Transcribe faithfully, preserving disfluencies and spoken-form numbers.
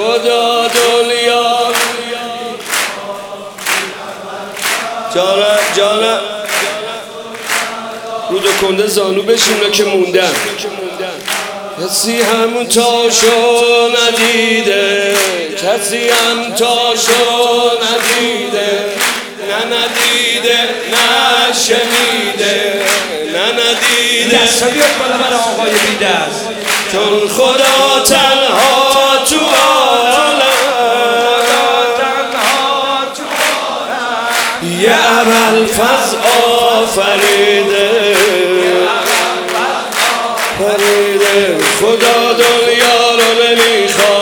خدا دنیا جانم جانم رود و کنده زانو بشونه که موندن کسی هم تاشو ندیده کسی هم تاشو ندیده نه ندیده نه شنیده نه ندیده دستا بیاد بالا برای آقای بیدست چون خدا تنها تو عالم یه ابوالفضل آفریده فریده خدا دنیا رو نمیخواد